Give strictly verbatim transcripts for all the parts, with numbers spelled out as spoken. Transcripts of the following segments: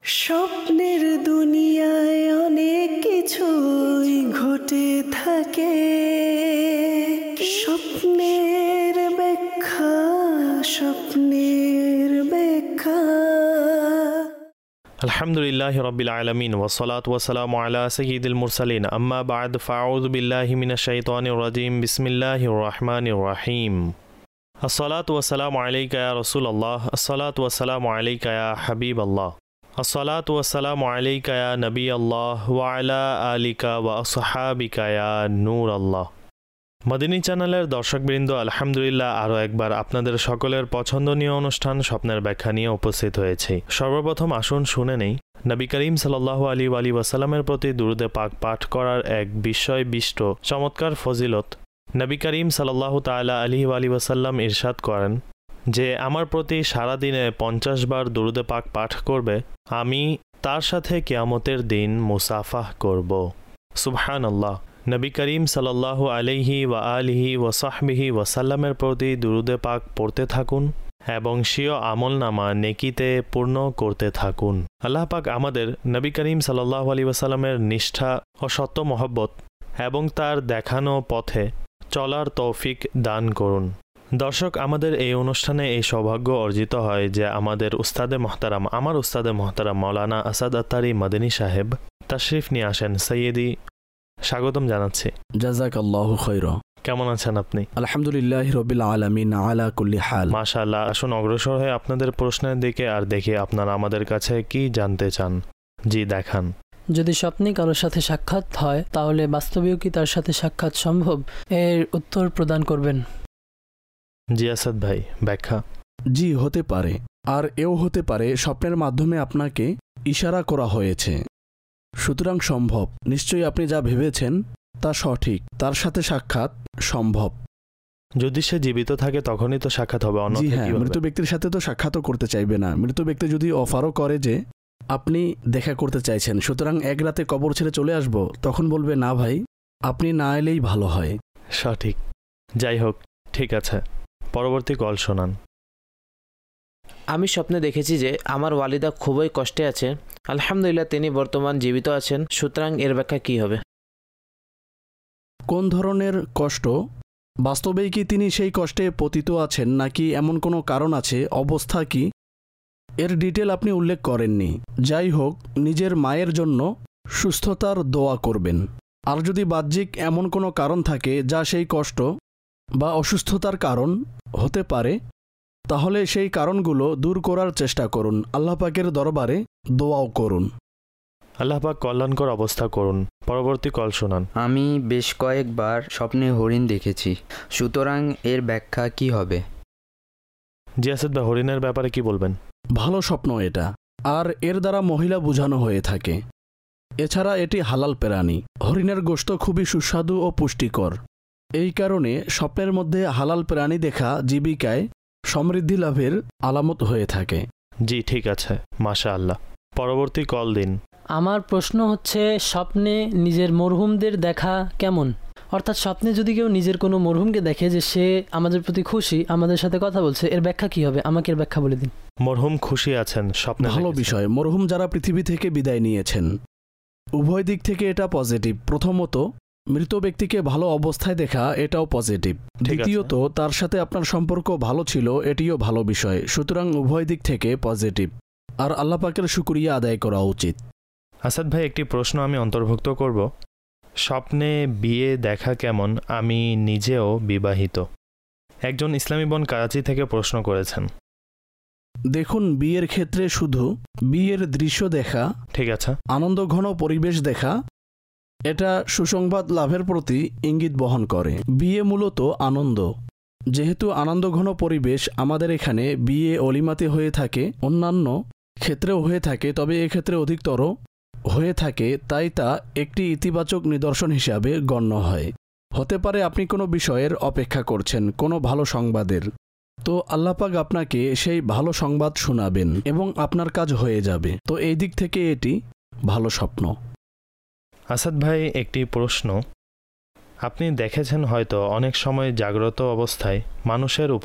স্বপ্নের দুনিয়ায় অনেক কিছুই ঘটে থাকে, স্বপ্নের ব্যাখ্যা স্বপ্নের ব্যাখ্যা। আলহামদুলিল্লাহি রাব্বিল আলামিন ওয়াসসালাতু ওয়াসসালামু আলা সাইয়্যিদিল মুরসালিন আম্মা বা'দ ফাআউযু বিল্লাহি মিনাশ শাইতানির রাজিম বিসমিল্লাহির রহমানির রহিম। আসসালাতু ওয়াসসালামু আলাইকা ইয়া রাসূলুল্লাহ, আসসালাতু ওয়াসসালামু আলাইকা ইয়া হাবিবাল্লাহ, আসসালাতু ওয়াসসালামু আলাইকা ইয়া নবিয়াল্লাহ ওয়া আলা আলিকা ওয়া আসহাবিকা ইয়া নূরাল্লাহ। মদিনী চ্যানেলের দর্শকবৃন্দ, আলহামদুলিল্লাহ আরও একবার আপনাদের সকলের পছন্দনীয় অনুষ্ঠান স্বপ্নের ব্যাখ্যা নিয়ে উপস্থিত হয়েছি। সর্বপ্রথম আসুন শুনে নেই নবী করিম সাল্লাল্লাহু আলাইহি ওয়া ওয়াসাল্লামের প্রতি দুরূদে পাক পাঠ করার এক বিস্ময়বিষ্ট চমৎকার ফজিলত। নবী করিম সাল্লাল্লাহু তাআলা আলাইহি ওয়া ওয়াসাল্লাম ইরশাদ করেন যে আমার প্রতি সারাদিনে পঞ্চাশ বার দুরূদে পাক পাঠ করবে, আমি তার সাথে কিয়ামতের দিন মুসাফাহ করব। সুবহানাল্লাহ। নবী করিম সাল্লাল্লাহু আলাইহি ওয়া আলিহি ওয়া সাহবিহি ওয়াসাল্লামের প্রতি দুরূদে পাক পড়তে থাকুন এবং স্বীয় আমলনামা নেকিতে পূর্ণ করতে থাকুন। আল্লাহ পাক আমাদের নবী করিম সাল্লাল্লাহু আলাইহি ওয়াসাল্লামের নিষ্ঠা ও সত্য মহব্বত এবং তার দেখানো পথে চলার তৌফিক দান করুন। দর্শক, আমাদের এই অনুষ্ঠানে এই সৌভাগ্য অর্জিত হয় যে আমাদের উস্তাদে মহতারাম আমার উস্তাদে মহতারাম মাওলানা আসাদ আত্তারি মদনী সাহেব তাশরিফ নিয়ে আসেন। সৈয়দি, স্বাগতম জানাচ্ছি। জাযাকাল্লাহু খায়রা। কেমন আছেন আপনি? আলহামদুলিল্লাহি রাব্বিল আলামিন আলা কুল্লি হাল। মাশাআল্লাহ। আসুন অগ্রসর হয়ে আপনাদের প্রশ্নের দিকে আর দেখি আপনারা আমাদের কাছে কি জানতে চান। জি দেখান। যদি স্বপ্নে কারোর সাথে সাক্ষাৎ হয় তাহলে বাস্তবেও কি তার সাথে সাক্ষাৎ সম্ভব, এর উত্তর প্রদান করবেন। জি আসাদ ভাই, ব্যাখ্যা। জি, হতে পারে। আর এও হতে পারে স্বপ্নের মাধ্যমে আপনাকে ইশারা করা হয়েছে, সুতরাং সম্ভব। নিশ্চয়ই আপনি যা ভেবেছেন তা সঠিক, তার সাথে সাক্ষাৎ সম্ভব। যদি সে জীবিত থাকে তখনই তো সাক্ষাৎ হবে। জি হ্যাঁ, মৃত ব্যক্তির সাথে তো সাক্ষাৎও করতে চাইবে না। মৃত ব্যক্তি যদি অফারও করে যে আপনি দেখা করতে চাইছেন, সুতরাং এক রাতে কবর ছেড়ে চলে আসব, তখন বলবে না ভাই, আপনি না এলেই ভালো হয়। সঠিক। যাই হোক, ঠিক আছে, পরবর্তী কল শোনান। আমি স্বপ্নে দেখেছি যে আমার ওয়ালিদা খুবই কষ্টে আছে। আলহামদুলিল্লাহ তিনি বর্তমান জীবিত আছেন, সুতরাং এর ব্যাখ্যা কি হবে? কোন ধরনের কষ্ট? বাস্তবেই কি তিনি সেই কষ্টে পতিত আছেন, নাকি এমন কোনো কারণ আছে, অবস্থা কি, এর ডিটেল আপনি উল্লেখ করেননি। যাই হোক, নিজের মায়ের জন্য সুস্থতার দোয়া করবেন। আর যদি বাহ্যিক এমন কোনো কারণ থাকে যা সেই কষ্ট বা অসুস্থতার কারণ হতে পারে, তাহলে সেই কারণগুলো দূর করার চেষ্টা করুন। আল্লাহ পাকের দরবারে দোয়াও করুন। আল্লাহ পাক কল্যাণকর অবস্থা করুন। পরবর্তী কল শোনান। আমি বেশ কয়েকবার স্বপ্নে হরিণ দেখেছি, সুতরাং এর ব্যাখ্যা কি হবে? জি আসাদ ভাই, হরিণের ব্যাপারে কি বলবেন? ভালো স্বপ্ন এটা, আর এর দ্বারা মহিলা বোঝানো হয়ে থাকে। এছাড়া এটি হালাল প্রাণী। হরিণের গোশত খুবই সুস্বাদু ও পুষ্টিকর। এই কারণে স্বপ্নের মধ্যে হালাল প্রাণী দেখা জীবিকায় সমৃদ্ধি লাভের আলামত হয়ে থাকে। জি ঠিক আছে, মাশাআল্লাহ। পরবর্তী কল দিন। আমার প্রশ্ন হচ্ছে, স্বপ্নে নিজের মরহুমদের দেখা কেমন? অর্থাৎ স্বপ্নে যদি কেউ নিজের কোনো মরহুমকে দেখে যে সে আমাদের প্রতি খুশি, আমাদের সাথে কথা বলছে, এর ব্যাখ্যা কি হবে? আমাকে এর ব্যাখ্যা বলে দিন। মরহুম খুশি আছেন স্বপ্নে, ভালো বিষয়। মরহুম যারা পৃথিবী থেকে বিদায় নিয়েছেন, উভয় দিক থেকে এটা পজিটিভ। প্রথমত, মৃত ব্যক্তিকে ভালো অবস্থায় দেখা, এটাও পজিটিভ। দ্বিতীয়ত, তার সাথে আপনার সম্পর্ক ভালো ছিল, এটিও ভালো বিষয়। সুতরাং উভয় দিক থেকে পজিটিভ। আর আল্লাহ পাকের শুকরিয়া আদায় করা উচিত। আসাদ ভাই, একটি প্রশ্ন আমি অন্তর্ভুক্ত করব। স্বপ্নে বিয়ে দেখা কেমন? আমি নিজেও বিবাহিত। একজন ইসলামী বোন করাচি থেকে প্রশ্ন করেছেন। দেখুন, বিয়ের ক্ষেত্রে শুধু বিয়ের দৃশ্য দেখা, ঠিক আছে, আনন্দঘন পরিবেশ দেখা, এটা সুসংবাদ লাভের প্রতি ইঙ্গিত বহন করে। বিয়ে মূলত আনন্দ। যেহেতু আনন্দঘন পরিবেশ আমাদের এখানে বিয়ে অলিমাতে হয়ে থাকে, অন্যান্য ক্ষেত্রেও হয়ে থাকে, তবে এক্ষেত্রে অধিকতর হয়ে থাকে, তাই তা একটি ইতিবাচক নিদর্শন হিসাবে গণ্য হয়। হতে পারে আপনি কোনো বিষয়ের অপেক্ষা করছেন, কোনো ভালো সংবাদের, তো আল্লাহ পাক আপনাকে সেই ভালো সংবাদ শোনাবেন এবং আপনার কাজ হয়ে যাবে। তো এই দিক থেকে এটি ভালো স্বপ্ন। আসাদ ভাই, একটি প্রশ্ন। আপনি দেখেছেন হয়তো অনেক সময় জাগ্রত অবস্থায় মানুষের উপর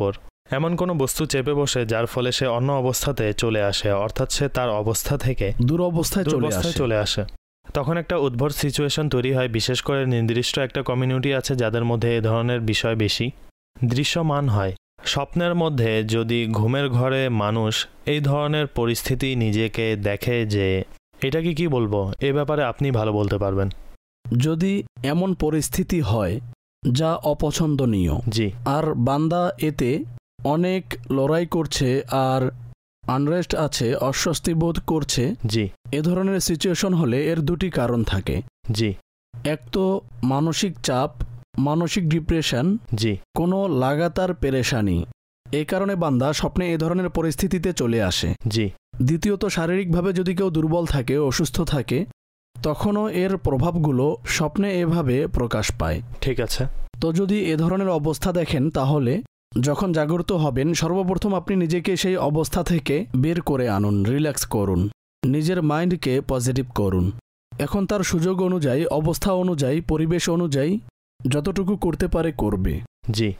এমন কোনো বস্তু চেপে বসে যার ফলে সে অন্য অবস্থাতে চলে আসে, অর্থাৎ সে তার অবস্থা থেকে দুরবস্থায় চলে দুরবস্থায় আসে চলে আসে। তখন একটা উদ্ভট সিচুয়েশন তৈরি হয়, বিশেষ করে নির্দিষ্ট একটা কমিউনিটি আছে যাদের মধ্যে এ ধরনের বিষয় বেশি দৃশ্যমান হয়। স্বপ্নের মধ্যে যদি ঘুমের ঘরে মানুষ এই ধরনের পরিস্থিতি নিজেকে দেখে, যে এটা কি কি বলবো, এ ব্যাপারে আপনি ভালো বলতে পারবেন। যদি এমন পরিস্থিতি হয় যা অপছন্দনীয়, জি, আর বান্দা এতে অনেক লড়াই করছে আর আনরেস্ট আছে, অস্বস্তি বোধ করছে, জি, এ ধরনের সিচুয়েশন হলে এর দুটি কারণ থাকে। জি, এক তো মানসিক চাপ, মানসিক ডিপ্রেশন, জি, কোনো লাগাতার পেরেশানি, এই কারণে বান্দা স্বপ্নে এ ধরনের পরিস্থিতিতে চলে আসে। জি, দ্বিতীয়ত শারীরিকভাবে যদি কেউ দুর্বল থাকে, অসুস্থ থাকে, তখনও এর প্রভাবগুলো স্বপ্নে এভাবে প্রকাশ পায়। ঠিক আছে। তো যদি এ ধরনের অবস্থা দেখেন, তাহলে যখন জাগ্রত হবেন, সর্বপ্রথম আপনি নিজেকে সেই অবস্থা থেকে বের করে আনুন, রিল্যাক্স করুন, নিজের মাইন্ডকে পজিটিভ করুন। এখন তার সুযোগ অনুযায়ী, অবস্থা অনুযায়ী, পরিবেশ অনুযায়ী যতটুকু করতে পারে করবে। জি,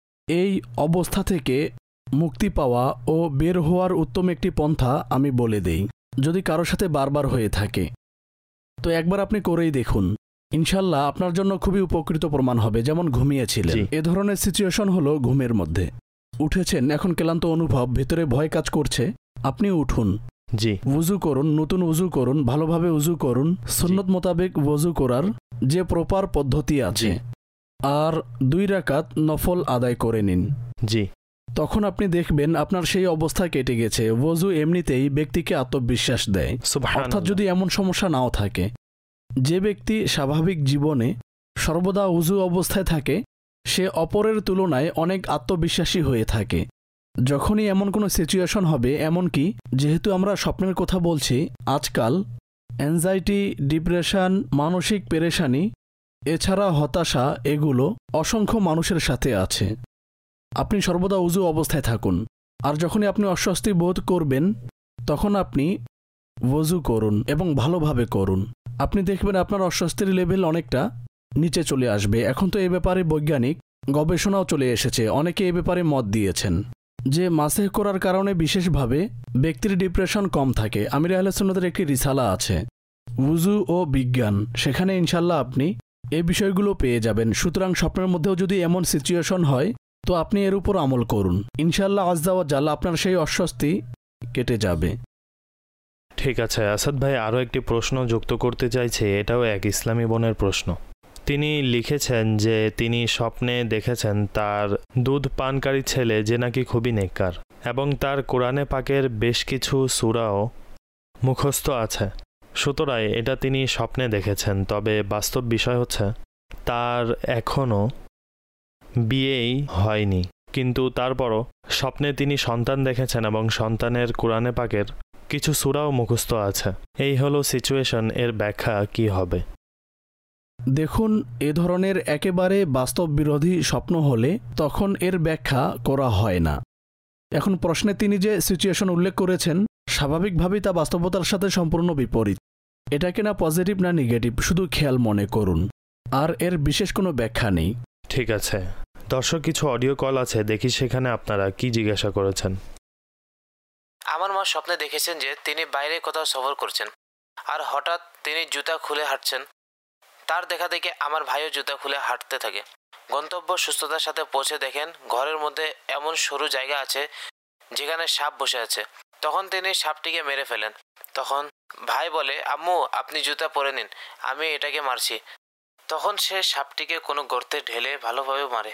এই অবস্থা থেকে মুক্তি পাওয়া ও বের হওয়ার উত্তম একটি পন্থা আমি বলে দেই। যদি কারোর সাথে বারবার হয়ে থাকে তো একবার আপনি করেই দেখুন, ইনশাল্লাহ আপনার জন্য খুবই উপকৃত প্রমাণ হবে। যেমন ঘুমিয়েছিলেন, এ ধরনের সিচুয়েশন হলো ঘুমের মধ্যে উঠেছেন, এখন ক্লান্ত অনুভব, ভেতরে ভয় কাজ করছে, আপনি উঠুন, জি, ওযু করুন, নতুন ওযু করুন, ভালোভাবে ওযু করুন, সুন্নত মোতাবেক ওযু করার যে প্রপার পদ্ধতি আছে, আর দুই রাকাত নফল আদায় করে নিন। জি, তখন আপনি দেখবেন আপনার সেই অবস্থা কেটে গেছে। ওযু এমনিতেই ব্যক্তিকে আত্মবিশ্বাস দেয়। অর্থাৎ যদি এমন সমস্যা নাও থাকে, যে ব্যক্তি স্বাভাবিক জীবনে সর্বদা ওযু অবস্থায় থাকে, সে অপরের তুলনায় অনেক আত্মবিশ্বাসী হয়ে থাকে। যখনই এমন কোনো সিচুয়েশন হবে, এমনকি যেহেতু আমরা স্বপ্নের কথা বলছি, আজকাল অ্যাংজাইটি, ডিপ্রেশন, মানসিক পেরেশানি, এছাড়া হতাশা, এগুলো অসংখ্য মানুষের সাথে আছে। আপনি সর্বদা ওযু অবস্থায় থাকুন, আর যখনই আপনি অস্বস্তি বোধ করবেন, তখন আপনি ওযু করুন এবং ভালোভাবে করুন। আপনি দেখবেন আপনার অস্বস্তির লেভেল অনেকটা নিচে চলে আসবে। এখন তো এ ব্যাপারে বৈজ্ঞানিক গবেষণাও চলে এসেছে, অনেকে এ ব্যাপারে মত দিয়েছেন যে মাসেহ করার কারণে বিশেষভাবে ব্যক্তির ডিপ্রেশন কম থাকে। আমির আহলে সুন্নাতের একটি রিসালা আছে, ওযু ও বিজ্ঞান, সেখানে ইনশাল্লাহ আপনি এই বিষয়গুলো পেয়ে যাবেন। সুতরাং স্বপ্নের মধ্যেও যদি এমন সিচুয়েশন হয়, তো আপনি এর উপর আমল করুন, ইনশাল্লাহ আজ্জা ওয়া জাল্লা আপনার সেই অস্বস্তি কেটে যাবে। ঠিক আছে। আসাদ ভাই আরও একটি প্রশ্ন যুক্ত করতে চাইছে, এটাও এক ইসলামী বোনের প্রশ্ন। তিনি লিখেছেন যে তিনি স্বপ্নে দেখেছেন তার দুধ পানকারী ছেলে যে নাকি খুবই নেককার, এবং তার কোরআনে পাকের বেশ কিছু সূরাও মুখস্থ আছে। সুতরাং এটা তিনি স্বপ্নে দেখেছেন, তবে বাস্তব বিষয় হচ্ছে তার এখনও বিয়েই হয়নি, কিন্তু তারপরও স্বপ্নে তিনি সন্তান দেখেছেন এবং সন্তানের কোরআনে পাকের কিছু সূরাও মুখস্থ আছে। এই হলো সিচুয়েশন, এর ব্যাখ্যা কি হবে? দেখুন, এ ধরনের একেবারে বাস্তব বিরোধী স্বপ্ন হলে তখন এর ব্যাখ্যা করা হয় না। এখন প্রশ্নে তিনি যে সিচুয়েশন উল্লেখ করেছেন, স্বাভাবিকভাবেই তা বাস্তবতার সাথে সম্পূর্ণ বিপরীত। এটাকে না পজিটিভ না নেগেটিভ, শুধু খেয়াল মনে করুন, আর এর বিশেষ কোনো ব্যাখ্যা নেই। ঠিক আছে দর্শক, কিছু অডিও কল আছে, দেখি সেখানে আপনারা কি জিজ্ঞাসা করেছেন। আমার মা স্বপ্নে দেখেছেন যে তিনি বাইরে কোথাও সফর করছেন, আর হঠাৎ তিনি জুতা খুলে হাঁটছেন। তার দেখা দেখে আমার ভাইও জুতা খুলে হাঁটতে থাকে। গন্তব্য সুস্থতার সাথে পৌঁছে দেখেন ঘরের মধ্যে এমন সরু জায়গা আছে যেখানে সাপ বসে আছে। তখন তিনি সাপটিকে মেরে ফেলেন। তখন ভাই বলে, আম্মু আপনি জুতা পরে নিন, আমি এটাকে মারছি। তখন সে সাপটিকে কোনো গর্তে ঢেলে ভালোভাবে মারে।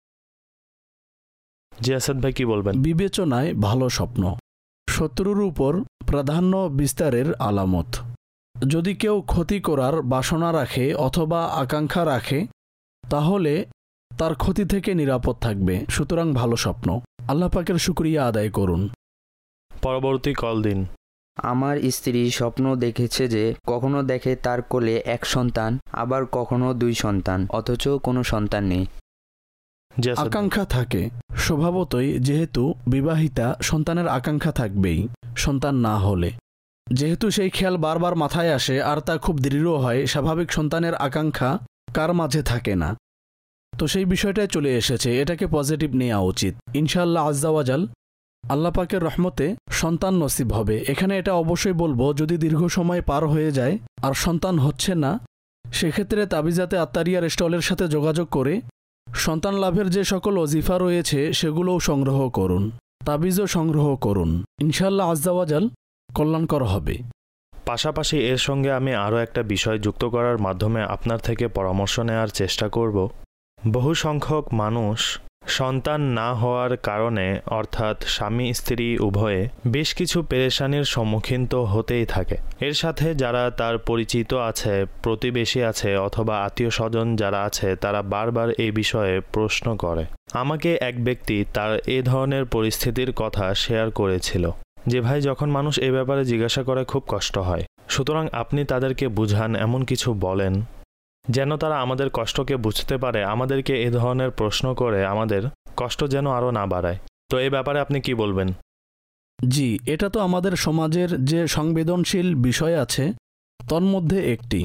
জি আসাদ ভাই কি বলবেন? বিবেচনায় ভালো স্বপ্ন শত্রুর উপর প্রাধান্য বিস্তারের আলামত। যদি কেউ ক্ষতি করার বাসনা রাখে অথবা আকাঙ্ক্ষা রাখে, তাহলে তার ক্ষতি থেকে নিরাপদ থাকবে। সুতরাং ভালো স্বপ্ন, আল্লাহ পাকের শুকরিয়া আদায় করুন। পরবর্তী কল দিন। আমার স্ত্রী স্বপ্ন দেখেছে যে কখনো দেখে তার কোলে এক সন্তান, আবার কখনো দুই সন্তান, অথচ কোনো সন্তান নেই। আকাঙ্ক্ষা থাকে স্বভাবতই, যেহেতু বিবাহিতা, সন্তানের আকাঙ্ক্ষা থাকবেই সন্তান না হলে। যেহেতু সেই খেয়াল বারবার মাথায় আসে আর তা খুব দৃঢ় হয়, স্বাভাবিক সন্তানের আকাঙ্ক্ষা কার মাঝে থাকে না। তো সেই বিষয়টায় চলে এসেছে, এটাকে পজিটিভ নেওয়া উচিত। ইনশাআল্লাহ আজ্জাওয়াজাল আল্লাহ পাকের রহমতে সন্তান নসিব হবে। এখানে এটা অবশ্যই বলবো, যদি দীর্ঘ সময় পার হয়ে যায় আর সন্তান হচ্ছে না, সেক্ষেত্রে তাবিজাতে আত্মারিয়ার স্টলের সাথে যোগাযোগ করে সন্তান লাভের যে সকল ওজিফা রয়েছে সেগুলোও সংগ্রহ করুন, তাবিজও সংগ্রহ করুন। ইনশাআল্লাহ আজ্জাওয়াজাল কল্যাণকর হবে। পাশাপাশি এর সঙ্গে আমি আরও একটা বিষয় যুক্ত করার মাধ্যমে আপনার থেকে পরামর্শ নেওয়ার চেষ্টা করব। বহু সংখ্যক মানুষ সন্তান না হওয়ার কারণে, অর্থাৎ স্বামী স্ত্রী উভয়ে বেশ কিছু পেরেশানির সম্মুখীন তো হতেই থাকে। এর সাথে যারা তার পরিচিত আছে, প্রতিবেশী আছে অথবা আত্মীয় স্বজন যারা আছে, তারা বারবার এই বিষয়ে প্রশ্ন করে। আমাকে এক ব্যক্তি তার এ ধরনের পরিস্থিতির কথা শেয়ার করেছিল যে ভাই, যখন মানুষ এ ব্যাপারে জিজ্ঞাসা করে খুব কষ্ট হয়, সুতরাং আপনি তাদেরকে বুঝান, এমন কিছু বলেন যেন তারা আমাদের কষ্টকে বুঝতে পারে, আমাদেরকে এ ধরনের প্রশ্ন করে আমাদের কষ্ট যেন আরও না বাড়ায়। তো এই ব্যাপারে আপনি কি বলবেন? জি, এটা তো আমাদের সমাজের যে সংবেদনশীল বিষয় আছে তন্মধ্যে একটি।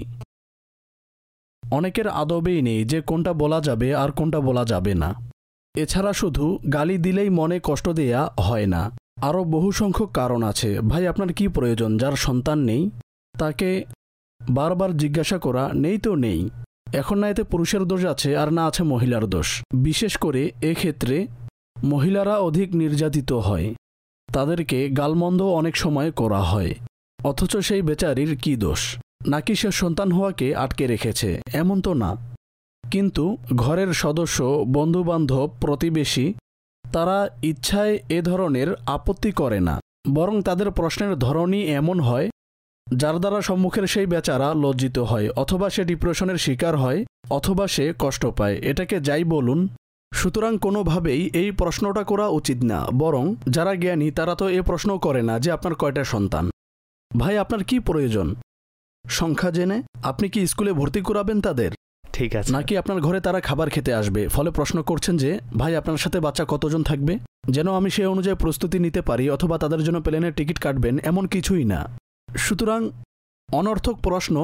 অনেকের আদবেই নেই যে কোনটা বলা যাবে আর কোনটা বলা যাবে না। এছাড়া শুধু গালি দিলেই মনে কষ্ট দেয়া হয় না, আরও বহু সংখ্যক কারণ আছে। ভাই, আপনার কি প্রয়োজন? যার সন্তান নেই তাকে বারবার জিজ্ঞাসা করা, নেই তো নেই। এখন না এতে পুরুষের দোষ আছে আর না আছে মহিলার দোষ। বিশেষ করে এক্ষেত্রে মহিলারা অধিক নির্যাতিত হয়, তাদেরকে গালমন্দ অনেক সময় করা হয়, অথচ সেই বেচারির কি দোষ? নাকি সে সন্তান হওয়াকে আটকে রেখেছে? এমন তো না। কিন্তু ঘরের সদস্য, বন্ধুবান্ধব, প্রতিবেশী তারা ইচ্ছায় এ ধরনের আপত্তি করে না, বরং তাদের প্রশ্নের ধরনই এমন হয় যার দ্বারা সম্মুখের সেই বেচারা লজ্জিত হয়, অথবা সে ডিপ্রেশনের শিকার হয়, অথবা সে কষ্ট পায়। এটাকে যাই বলুন, সুতরাং কোনোভাবেই এই প্রশ্নটা করা উচিত না। বরং যারা জ্ঞানী তারা তো এ প্রশ্ন করে না যে আপনার কয়টা সন্তান। ভাই, আপনার কি প্রয়োজন? সংখ্যা জেনে আপনি কি স্কুলে ভর্তি করাবেন তাদের? ঠিক আছে। নাকি আপনার ঘরে তারা খাবার খেতে আসবে, ফলে প্রশ্ন করছেন যে ভাই আপনার সাথে বাচ্চা কতজন থাকবে, যেন আমি সেই অনুযায়ী প্রস্তুতি নিতে পারি, অথবা তাদের জন্য প্লেনের টিকিট কাটবেন, এমন কিছুই না। সুতরাং অনর্থক প্রশ্ন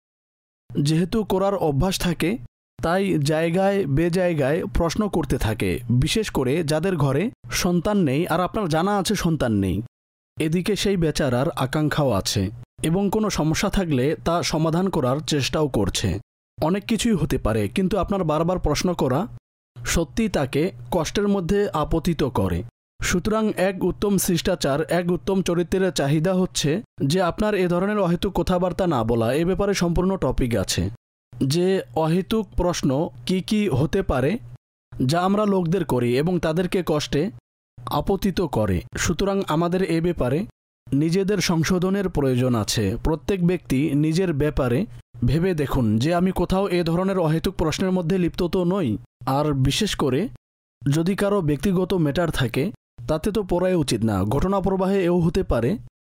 যেহেতু করার অভ্যাস থাকে, তাই জায়গায় বেজায়গায় প্রশ্ন করতে থাকে, বিশেষ করে যাদের ঘরে সন্তান নেই আর আপনার জানা আছে সন্তান নেই। এদিকে সেই বেচারার আকাঙ্ক্ষাও আছে এবং কোনো সমস্যা থাকলে তা সমাধান করার চেষ্টাও করছে। অনেক কিছুই হতে পারে, কিন্তু আপনার বারবার প্রশ্ন করা সত্যিই তাকে কষ্টের মধ্যে আপতিত করে। সুতরাং এক উত্তম শিষ্টাচার, এক উত্তম চরিত্রের চাহিদা হচ্ছে যে আপনার এ ধরনের অহেতুক কথাবার্তা না বলা। এ ব্যাপারে সম্পূর্ণ টপিক আছে যে অহেতুক প্রশ্ন কি কি হতে পারে যা আমরা লোকদের করি এবং তাদেরকে কষ্টে আপতিত করে। সুতরাং আমাদের এ ব্যাপারে নিজেদের সংশোধনের প্রয়োজন আছে। প্রত্যেক ব্যক্তি নিজের ব্যাপারে ভেবে দেখুন যে আমি কোথাও এ ধরনের অহেতুক প্রশ্নের মধ্যে লিপ্ত তো নই। আর বিশেষ করে যদি কারো ব্যক্তিগত ম্যাটার থাকে তাতে তো পড়াই উচিত না। ঘটনা প্রবাহে এও হতে পারে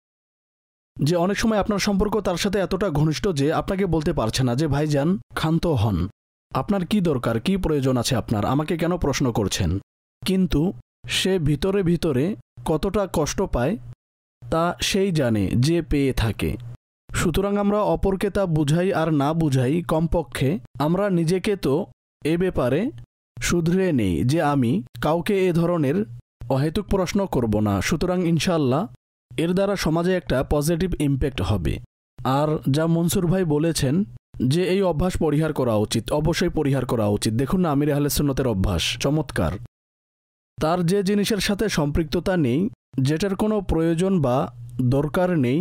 যে অনেক সময় আপনার সম্পর্ক তার সাথে এতটা ঘনিষ্ঠ যে আপনাকে বলতে পারছে না যে ভাইজান ক্ষান্ত হন, আপনার কি দরকার, কি প্রয়োজন আছে আপনার, আমাকে কেন প্রশ্ন করছেন। কিন্তু সে ভিতরে ভিতরে কতটা কষ্ট পায় তা সেই জানে যে পেয়ে থাকে। সুতরাং আমরা অপরকে তা বুঝাই আর না বুঝাই, কমপক্ষে আমরা নিজেকে তো এ ব্যাপারে শুধরে নেই যে আমি কাউকে এ ধরনের অহেতুক প্রশ্ন করব না। সুতরাং ইনশাআল্লাহ এর দ্বারা সমাজে একটা পজিটিভ ইম্প্যাক্ট হবে। আর যা মনসুর ভাই বলেছেন যে এই অভ্যাস পরিহার করা উচিত, অবশ্যই পরিহার করা উচিত। দেখুন না আমির আহলে সুন্নতের অভ্যাস চমৎকার। তার যে জিনিসের সাথে সম্পৃক্ততা নেই, যেটার কোনো প্রয়োজন বা দরকার নেই,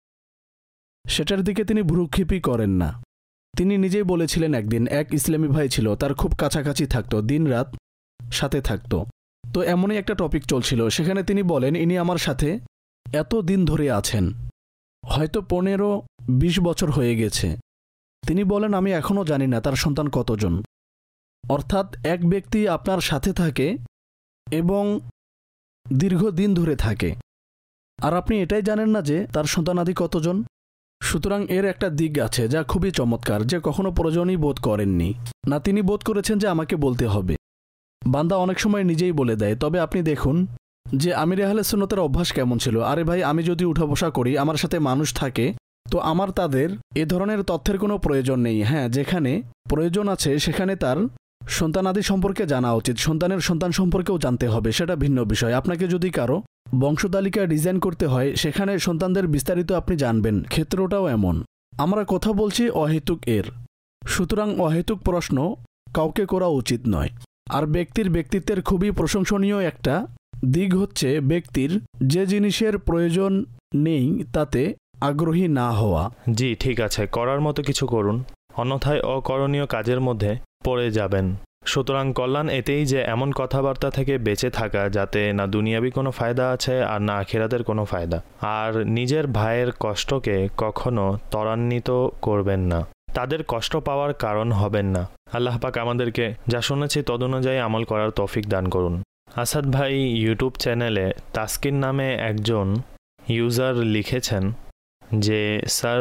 সেটার দিকে তিনি ভ্রুক্ষেপই করেন না। তিনি নিজেই বলেছিলেন একদিন এক ইসলামী ভাই ছিল, তার খুব কাছাকাছি থাকতো, দিন রাত সাথে থাকতো। তো এমনই একটা টপিক চলছিল, সেখানে তিনি বলেন ইনি আমার সাথে এত দিন ধরে আছেন, হয়তো পনেরো বিশ বছর হয়ে গেছে। তিনি বলেন আমি এখনও জানি না তার সন্তান কতজন। অর্থাৎ এক ব্যক্তি আপনার সাথে থাকে এবং দীর্ঘদিন ধরে থাকে, আর আপনি এটাই জানেন না যে তার সন্তানাদি কতজন। সুতরাং এর একটা দিক আছে যা খুবই চমৎকার, যে কখনো প্রয়োজনই বোধ করেননি না, তিনি বোধ করেছেন যে আমাকে বলতে হবে। বান্দা অনেক সময় নিজেই বলে দেয়। তবে আপনি দেখুন যে আমির আহলে সুন্নতের অভ্যাস কেমন ছিল। আরে ভাই, আমি যদি উঠা বসা করি, আমার সাথে মানুষ থাকে, তো আমার তাদের এ ধরনের তথ্যের কোনো প্রয়োজন নেই। হ্যাঁ, যেখানে প্রয়োজন আছে সেখানে তার সন্তানাদি সম্পর্কে জানা উচিত, সন্তানের সন্তান সম্পর্কেও জানতে হবে, সেটা ভিন্ন বিষয়। আপনাকে যদি কারো বংশতালিকা ডিজাইন করতে হয় সেখানে সন্তানদের বিস্তারিত আপনি জানবেন, ক্ষেত্রটাও এমন। আমরা কথা বলছি অহেতুক এর, সুতরাং অহেতুক প্রশ্ন কাউকে করা উচিত নয়। আর ব্যক্তির ব্যক্তিত্বের খুবই প্রশংসনীয় একটা দিক হচ্ছে ব্যক্তির যে জিনিসের প্রয়োজন নেই তাতে আগ্রহী না হওয়া। জি ঠিক আছে, করার মতো কিছু করুন, অন্যথায় অকরণীয় কাজের মধ্যে পড়ে যাবেন। সুতরাং কল্যাণ এতেই যে এমন কথাবার্তা থেকে বেঁচে থাকা যাতে না দুনিয়াবি কোনো ফায়দা আছে আর না আখিরাতের কোনো ফায়দা। আর নিজের ভাইয়ের কষ্টকে কখনো ত্বরান্বিত করবেন না, তাদের কষ্ট পাওয়ার কারণ হবেন না। আল্লাহ পাক আমাদেরকে যা শুনেছি তদনুযায়ী আমল করার তৌফিক দান করুন। আসাদ ভাই ইউটিউব চ্যানেলে তাসকিন নামে একজন ইউজার লিখেছেন যে স্যার,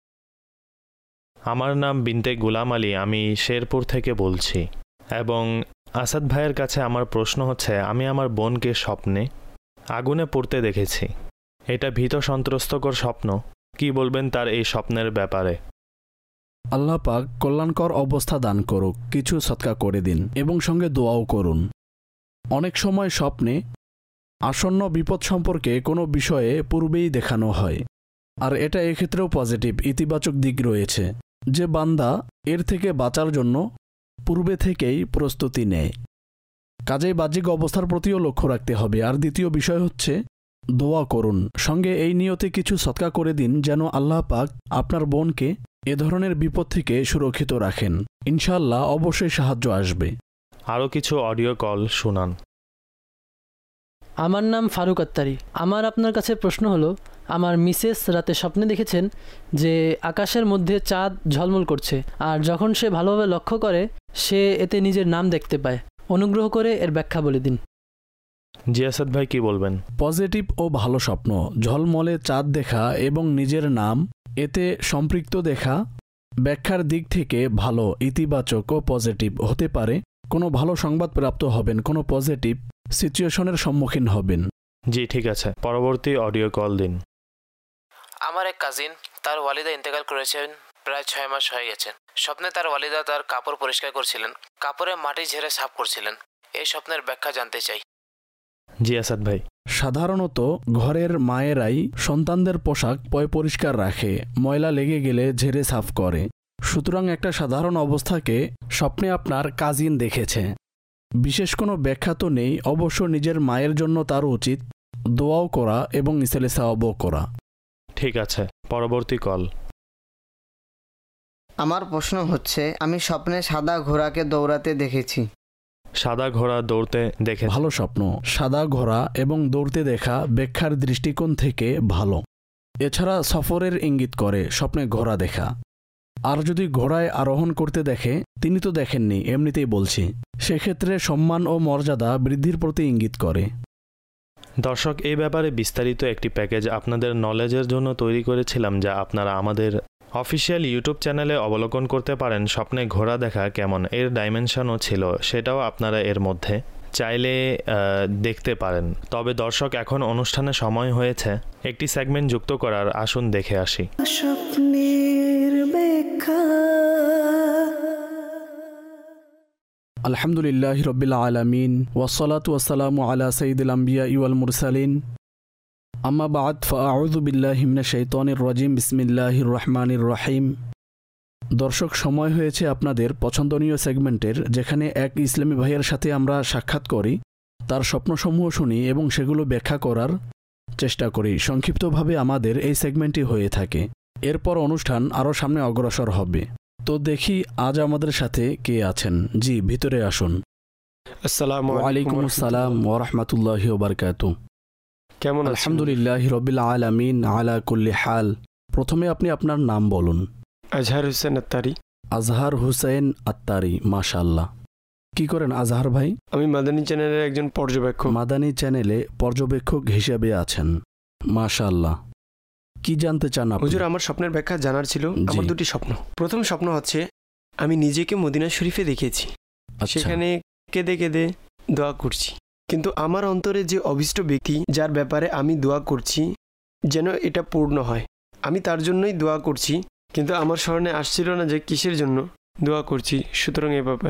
আমার নাম বিনতে গুলাম আলী, আমি শেরপুর থেকে বলছি, এবং আসাদ ভাইয়ের কাছে আমার প্রশ্ন হচ্ছে, আমি আমার বোনকে স্বপ্নে আগুনে পড়তে দেখেছি। এটা ভীত সন্ত্রস্তকর স্বপ্ন, কি বলবেন তার এই স্বপ্নের ব্যাপারে? আল্লাহ পাক কল্যাণকর অবস্থা দান করুক, কিছু সদকা করে দিন এবং সঙ্গে দোয়াও করুন। অনেক সময় স্বপ্নে আসন্ন বিপদ সম্পর্কে কোনো বিষয়ে পূর্বেই দেখানো হয়, আর এটা এক্ষেত্রেও পজিটিভ ইতিবাচক দিক রয়েছে যে বান্দা এর থেকে বাঁচার জন্য পূর্বে থেকেই প্রস্তুতি নেয়। কাজেই বাহ্যিক অবস্থার প্রতিও লক্ষ্য রাখতে হবে। আর দ্বিতীয় বিষয় হচ্ছে দোয়া করুন, সঙ্গে এই নিয়তে কিছু সদকা করে দিন যেন আল্লাহ পাক আপনার বোনকে এ ধরনের বিপদ থেকে সুরক্ষিত রাখেন। ইনশাআল্লাহ অবশ্যই সাহায্য আসবে। আরও কিছু অডিও কল শুনান। আমার নাম ফারুক আত্তারি। আমার আপনার কাছে প্রশ্ন হলো, আমার মিসেস রাতে স্বপ্নে দেখেছেন যে আকাশের মধ্যে চাঁদ ঝলমল করছে, আর যখন সে ভালোভাবে লক্ষ্য করে সে এতে নিজের নাম দেখতে পায়। অনুগ্রহ করে এর ব্যাখ্যা বলে দিন। জি আসাদ ভাই, কি বলবেন? পজিটিভ ও ভালো স্বপ্ন, ঝলমলে চাঁদ দেখা এবং নিজের নাম এতে সম্পৃক্ত দেখা ব্যাখ্যার দিক থেকে ভালো, ইতিবাচক ও পজিটিভ হতে পারে। কোনো ভালো সংবাদ প্রাপ্ত হবেন, কোনো পজিটিভ সিচুয়েশনের সম্মুখীন হবেন। জি ঠিক আছে, পরবর্তী অডিও কল দিন। আমার এক কাজিন, তার ওয়ালিদা ইন্তেকাল করেছেন প্রায় ছয় মাস হয়ে গেছে। স্বপ্নে তার ওয়ালিদা তার কাপড় পরিষ্কার করছিলেন, কাপড়ে মাটি ঝেড়ে সাফ করছিলেন। এই স্বপ্নের ব্যাখ্যা জানতে চাই। জি আসাদ ভাই, সাধারণত ঘরের মায়েরাই সন্তানদের পোশাক পয় পরিষ্কার রাখে, ময়লা লেগে গেলে ঝেড়ে সাফ করে। সুতরাং একটা সাধারণ অবস্থাকে স্বপ্নে আপনার কাজিন দেখেছে, বিশেষ কোনো ব্যাখ্যা তো নেই। অবশ্য নিজের মায়ের জন্য তার উচিত দোয়াও করা এবং ইসলে সাওয়াবও করা। ঠিক আছে, পরবর্তী কল। আমার প্রশ্ন হচ্ছে, আমি স্বপ্নে সাদা ঘোড়াকে দৌড়াতে দেখেছি। সাদা ঘোড়া দৌড়তে দেখে? ভালো স্বপ্ন। সাদা ঘোড়া এবং দৌড়তে দেখা ব্যাখ্যার দৃষ্টিকোণ থেকে ভালো। এছাড়া সফরের ইঙ্গিত করে স্বপ্নে ঘোড়া দেখা। আর যদি ঘোড়ায় আরোহণ করতে দেখে, তিনি তো দেখেননি, এমনিতেই বলছি, সেক্ষেত্রে সম্মান ও মর্যাদা বৃদ্ধির প্রতি ইঙ্গিত করে। দর্শক, এই ব্যাপারে বিস্তারিত একটি প্যাকেজ আপনাদের নলেজের জন্য তৈরি করেছিলাম, যা আপনারা আমাদের অফিসিয়াল ইউটিউব চ্যানেলে অবলোকন করতে পারেন। স্বপ্নে ঘোড়া দেখা কেমন, এর ডাইমেনশনও ছিল, সেটাও আপনারা এর মধ্যে চাইলে দেখতে পারেন। তবে দর্শক, এখন অনুষ্ঠানের সময় হয়েছে একটি সেগমেন্ট যুক্ত করার, আসুন দেখে আসি। স্বপ্নের ব্যাখ্যা। আলহামদুলিল্লাহ রব্বিল আলামিন ওয়াসসালাতু ওয়াসসালামু আলা সাইয়্যিদিল আমবিয়া ওয়াল মুরসালিন, আম্মা বা'দ, ফাআউযু বিল্লাহি মিনাশ শাইতানির রাজিম, বিসমিল্লাহির রহমানির রহিম। দর্শক, সময় হয়েছে আপনাদের পছন্দনীয় সেগমেন্টের, যেখানে এক ইসলামী ভাইয়ের সাথে আমরা সাক্ষাৎ করি, তার স্বপ্নসমূহ শুনি এবং সেগুলো ব্যাখ্যা করার চেষ্টা করি। সংক্ষিপ্তভাবে আমাদের এই সেগমেন্টটি হয়ে থাকে। এরপর অনুষ্ঠান আরও সামনে অগ্রসর হবে। তো দেখি আজ আমাদের সাথে কে আছেন। জি, ভিতরে আসুন। আসসালামু আলাইকুম আসসালাম ওয়া রাহমাতুল্লাহি ওয়া বারাকাতুহু। কেমন আছেন? আলহামদুলিল্লাহ রব্বিল আলামিন আলা কুল্লি হাল। প্রথমে আপনি আপনার নাম বলুন। আজহার হোসেন আত্তারি। আজহার হোসেন আত্তারি, মাশাআল্লাহ। কি করেন আজহার ভাই? আমি মাদানী চ্যানেলের একজন পর্যবেক্ষক। মাদানী চ্যানেলে পর্যবেক্ষক হিসেবে আছেন, মাশাআল্লাহ। কি জানতে চান আপনি? হুজুর, আমার স্বপ্নের ব্যাখ্যা জানার ছিল। আমার দুটি স্বপ্ন। প্রথম স্বপ্ন হচ্ছে, আমি নিজেকে মদিনা শরীফে দেখেছি, সেখানে কেঁদে কেঁদে দোয়া করছি, কিন্তু আমার অন্তরে যে অভীষ্ট ব্যক্তি যার ব্যাপারে আমি দোয়া করছি যেন এটা পূর্ণ হয়, আমি তার জন্যই দোয়া করছি, কিন্তু আমার স্মরণে আসছিল না যে কিসের জন্য দোয়া করছি। সুতরাং এ ব্যাপারে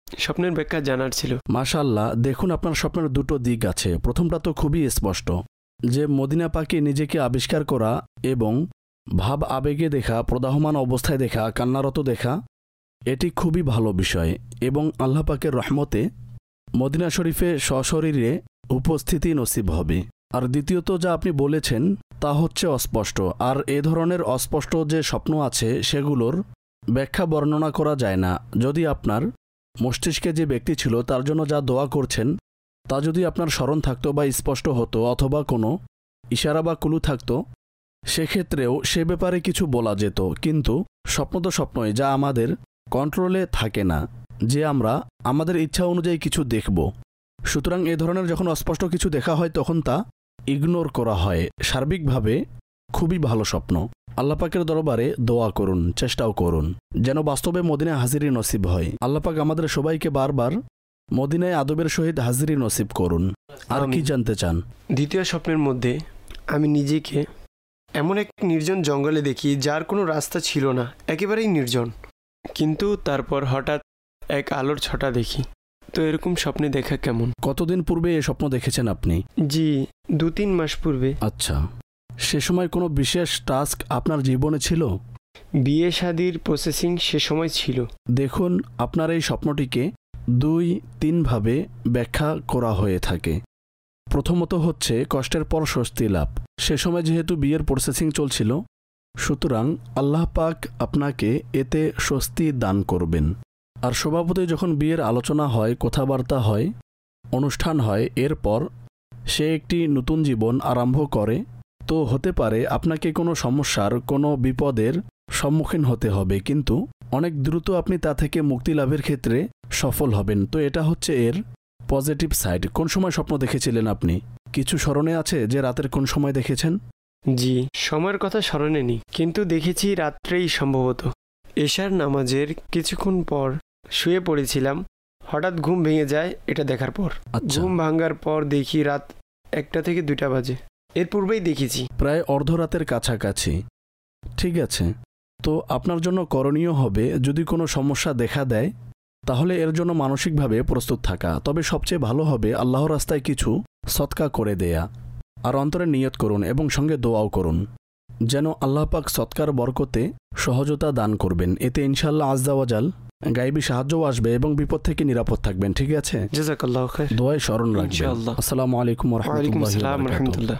স্বপ্নের ব্যাখ্যা জানার ছিল। মাশাআল্লাহ, দেখুন আপনার স্বপ্নের দুটো দিক আছে। প্রথমটা তো খুবই স্পষ্ট যে মদিনা পাকে নিজেকে আবিষ্কার করা এবং ভাব আবেগে দেখা, প্রদাহমান অবস্থায় দেখা, কান্নারত দেখা, এটি খুবই ভালো বিষয় এবং আল্লাহ পাকের রহমতে মদিনা শরীফে সশরীরে উপস্থিতি নসিব হবে। আর দ্বিতীয়ত যা আপনি বলেছেন তা হচ্ছে অস্পষ্ট, আর এ ধরনের অস্পষ্ট যে স্বপ্ন আছে সেগুলোর ব্যাখ্যা বর্ণনা করা যায় না। যদি আপনার মস্তিষ্কে যে ব্যক্তি ছিল তার জন্য যা দোয়া করছেন তা যদি আপনার স্মরণ থাকতো বা স্পষ্ট হতো অথবা কোনো ইশারা বা কুলু থাকতো, সেক্ষেত্রেও সে ব্যাপারে কিছু বলা যেত। কিন্তু স্বপ্ন তো স্বপ্নই, যা আমাদের কন্ট্রোলে থাকে না যে আমরা আমাদের ইচ্ছা অনুযায়ী কিছু দেখব। সুতরাং এ ধরনের যখন অস্পষ্ট কিছু দেখা হয় তখন তা ইগনোর করা হয়। সার্বিকভাবে খুবই ভালো স্বপ্ন। আল্লাহ পাকের দরবারে দোয়া করুন, চেষ্টাও করুন যেন বাস্তবে মদিনায় হাজিরি নসিব হয়। আল্লাহ পাক আমাদের সবাইকে বারবার মদিনায় আদবের সহিত হাজিরি নসিব করুন। আর কি জানতে চান? দ্বিতীয় স্বপ্নের মধ্যে আমি নিজেকে এমন এক নির্জন জঙ্গলে দেখি যার কোনো রাস্তা ছিল না, একেবারেই নির্জন, কিন্তু তারপর হঠাৎ এক আলোর ছটা দেখি। তো এরকম স্বপ্নে দেখা কেমন? কতদিন পূর্বে এই স্বপ্ন দেখেছেন আপনি? জি, দু তিন মাস পূর্বে। আচ্ছা, সে সময় কোনো বিশেষ টাস্ক আপনার জীবনে ছিল? বিয়ে শাদির প্রসেসিং সে সময় ছিল। দেখুন, আপনার এই স্বপ্নটিকে দুই তিনভাবে ব্যাখ্যা করা হয়ে থাকে। প্রথমত হচ্ছে কষ্টের পর স্বস্তি লাভ। সে সময় যেহেতু বিয়ের প্রসেসিং চলছিল, সুতরাং আল্লাহ পাক আপনাকে এতে স্বস্তি দান করবেন। আর স্বভাবতই যখন বিয়ের আলোচনা হয়, কথাবার্তা হয়, অনুষ্ঠান হয়, এরপর সে একটি নতুন জীবন আরম্ভ করে, তো হতে পারে আপনাকে কোনো সমস্যার, কোনো বিপদের সম্মুখীন হতে হবে, কিন্তু অনেক দ্রুত আপনি তা থেকে মুক্তি লাভের ক্ষেত্রে সফল হবেন। তো এটা হচ্ছে এর পজিটিভ সাইড। কোন সময় স্বপ্ন দেখেছিলেন আপনি? কিছু স্মরণে আছে যে রাতের কোন সময় দেখেছেন? জি, সময়ের কথা স্মরণে নেই, কিন্তু দেখেছি রাত্রেই সম্ভবত। এশার নামাজের কিছুক্ষণ পর শুয়ে পড়েছিলাম, হঠাৎ ঘুম ভেঙে যায় এটা দেখার পর। ঘুম ভাঙার পর দেখি রাত একটা থেকে দুইটা বাজে। এর পূর্বেই দেখেছি, প্রায় অর্ধরাতের কাছাকাছি। ঠিক আছে, তো আপনার জন্য করণীয় হবে যদি কোনো সমস্যা দেখা দেয় তাহলে এর জন্য মানসিকভাবে প্রস্তুত থাকা। তবে সবচেয়ে ভালো হবে আল্লাহর রাস্তায় কিছু সদকা করে দেয়া। আর অন্তরে নিয়ত করুন এবং সঙ্গে দোয়াও করুন যেন আল্লাহ পাক সদকার বরকতে সহজতা দান করবেন। এতে ইনশাআল্লাহ আজ্জা ওয়াজাল গায়েবী সাহায্যও আসবে এবং বিপদ থেকে নিরাপদ থাকবেন। ঠিক আছে, জাযাকাল্লাহু খাইর। দোয়ায় স্মরণ রাখবেন। আসসালামু আলাইকুম ওয়া রাহমাতুল্লাহ।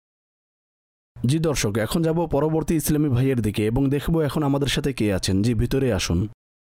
জি দর্শক, এখন যাব পরবর্তী ইসলামী ভাইয়ের দিকে এবং দেখব এখন আমাদের সাথে কে আছেন। জি, ভিতরে আসুন,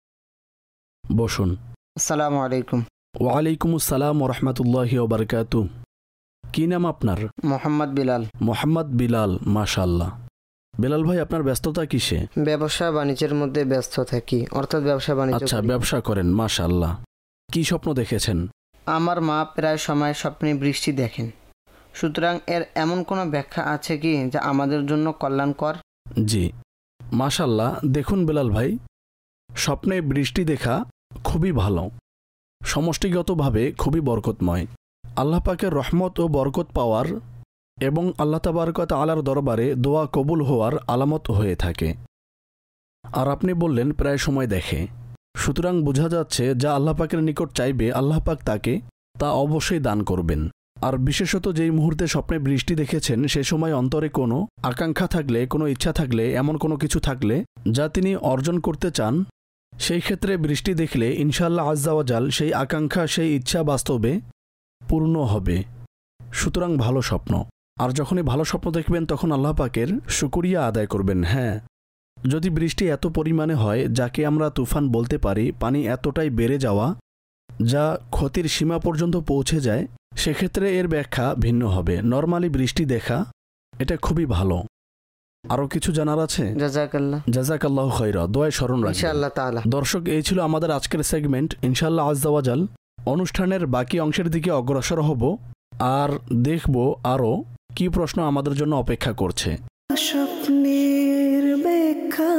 বসুন। আসসালামু আলাইকুম। ওয়ালাইকুম আসসালাম ওয়া রাহমাতুল্লাহি ওয়া বারাকাতুহু। কি নাম আপনার? মোহাম্মদ বিলাল। মোহাম্মদ বিলাল, মাশাআল্লাহ। বিলাল ভাই, আপনার ব্যস্ততা কিসে? ব্যবসা বাণিজ্যের মধ্যে ব্যস্ত থাকি, অর্থাৎ ব্যবসা বাণিজ্য। আচ্ছা, ব্যবসা করেন, মাশাআল্লাহ। কি স্বপ্ন দেখেছেন? আমার মা প্রায় সময় স্বপ্নে বৃষ্টি দেখেন, সুতরাং এর এমন কোনো ব্যাখ্যা আছে কি যা আমাদের জন্য কল্যাণকর? জি, মাশাআল্লাহ। দেখুন বিলাল ভাই, স্বপ্নে বৃষ্টি দেখা খুবই ভালো, সমষ্টিগতভাবে খুবই বরকতময়। আল্লাহ পাকের রহমত ও বরকত পাওয়ার এবং আল্লাহ তাবারক ওয়া তাআলার দরবারে দোয়া কবুল হওয়ার আলামত হয়ে থাকে। আর আপনি বললেন প্রায় সময় দেখে, সুতরাং বোঝা যাচ্ছে যা আল্লাহ পাকের নিকট চাইবে আল্লাহ পাক তাকে তা অবশ্যই দান করবেন। আর বিশেষত যেই মুহূর্তে স্বপ্নে বৃষ্টি দেখেছেন সে সময় অন্তরে কোনো আকাঙ্ক্ষা থাকলে, কোনো ইচ্ছা থাকলে, এমন কোনো কিছু থাকলে যা তিনি অর্জন করতে চান, সেই ক্ষেত্রে বৃষ্টি দেখলে ইনশাআল্লাহ আজ্জা ওয়াজাল সেই আকাঙ্ক্ষা, সেই ইচ্ছা বাস্তবে পূর্ণ হবে। সুতরাং ভালো স্বপ্ন। আর যখনই ভালো স্বপ্ন দেখবেন তখন আল্লাহ পাকের শুকরিয়া আদায় করবেন। হ্যাঁ, যদি বৃষ্টি এত পরিমাণে হয় যাকে আমরা তুফান বলতে পারি, পানি এতটাই বেড়ে যাওয়া যা ক্ষতির সীমা পর্যন্ত পৌঁছে যায়, সেক্ষেত্রে এর ব্যাখ্যা ভিন্ন হবে। নরমালি বৃষ্টি দেখা এটা খুবই ভালো। আরও কিছু জানার আছে? জাযাকাল্লাহ। জাযাকাল্লাহু খাইরা। দোয়ায় স্মরণ রাখবেন ইনশাআল্লাহ তাআলা। দর্শক, এই ছিল আমাদের আজকের সেগমেন্ট। ইনশাআল্লাহ আজ্জা ওয়াজাল অনুষ্ঠানের বাকি অংশের দিকে অগ্রসর হব আর দেখব আরও কি প্রশ্ন আমাদের জন্য অপেক্ষা করছে। স্বপ্নের ব্যাখ্যা।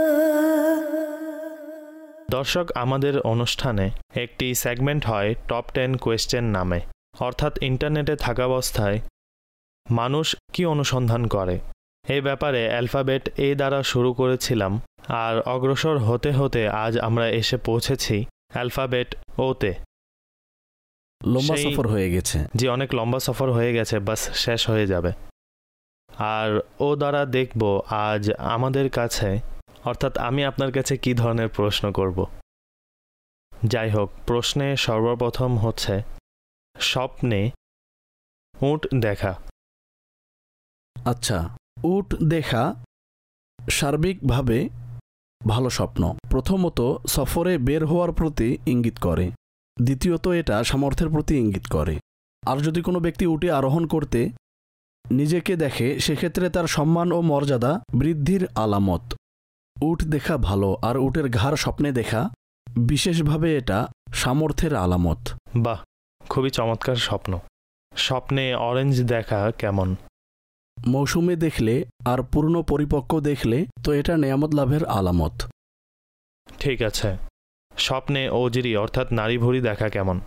দর্শক, আমাদের অনুষ্ঠানে একটি সেগমেন্ট হয় টপ টেন কোয়েশ্চেন নামে, অর্থাৎ ইন্টারনেটে থাকাবস্থায় মানুষ কি অনুসন্ধান করে এই ব্যাপারে অ্যালফাবেট এ দ্বারা শুরু করেছিলাম, আর অগ্রসর হতে হতে আজ আমরা এসে পৌঁছেছি অ্যালফাবেট ওতে। লম্বা সেই- সফর হয়ে গেছে। জি, অনেক লম্বা সফর হয়ে গেছে, বাস শেষ হয়ে যাবে। আর ও দ্বারা দেখব আজ আমাদের কাছে, অর্থাৎ আমি আপনার কাছে কি ধরনের প্রশ্ন করব। যাই হোক, প্রশ্নে সর্বপ্রথম হচ্ছে স্বপ্নে উট দেখা। আচ্ছা, উট দেখা সার্বিকভাবে ভালো স্বপ্ন। প্রথমত সফরে বের হওয়ার প্রতি ইঙ্গিত করে, দ্বিতীয়ত এটা সামর্থ্যের প্রতি ইঙ্গিত করে। আর যদি কোনো ব্যক্তি উটে আরোহণ করতে নিজেকে দেখে, সেক্ষেত্রে তার সম্মান ও মর্যাদা বৃদ্ধির আলামত। উট দেখা ভালো, আর উটের ঘাড় স্বপ্নে দেখা বিশেষভাবে এটা সামর্থ্যের আলামত। বাহ, খুবই চমৎকার স্বপ্ন। স্বপ্নে অরেঞ্জ দেখা কেমন? মৌসুমে দেখলে আর পূর্ণ পরিপক্ক দেখলে তো এটা নেয়ামত লাভের আলামত। ঠিক আছে। স্বপ্নে ওজরি অর্থাৎ নারী ভুঁড়ি দেখা কেমন?